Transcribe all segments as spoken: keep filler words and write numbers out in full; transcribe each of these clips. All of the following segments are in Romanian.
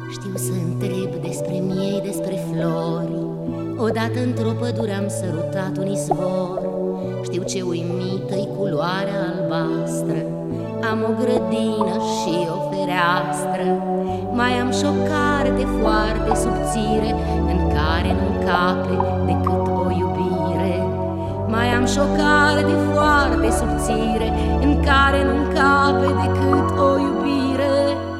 Știu să întreb despre miei, despre flori. Odată într-o pădure am sărutat un izvor. Știu ce uimită-i culoarea albastră. Am o grădină și o fereastră. Mai am și o carte foarte subțire, în care nu cape decât o iubire. Mai am și o carte foarte subțire, în care nu cape decât o iubire.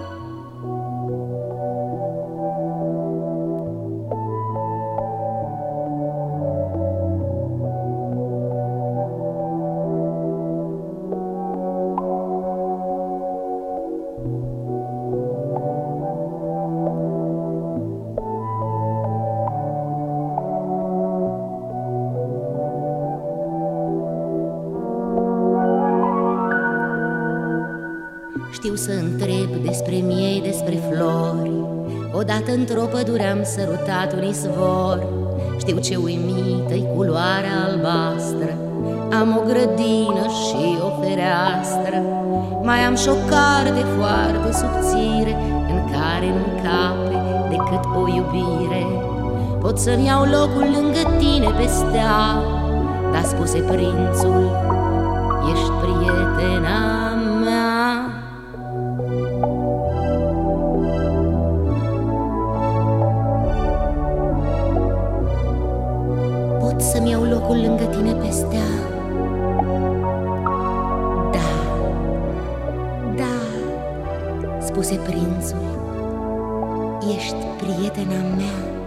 Știu să întreb despre miei, despre flori. Odată într-o pădure am sărutat un izvor. Știu ce uimită-i culoarea albastră. Am o grădină și o fereastră. Mai am și o carte foarte subțire, în care nu cape decât o iubire. Pot să-mi iau locul lângă tine pe stea, dar spuse prințul, ești prietena mea. Pot să-mi iau locul lângă tine pe stea? Da, da, spuse prințul, ești prietena mea.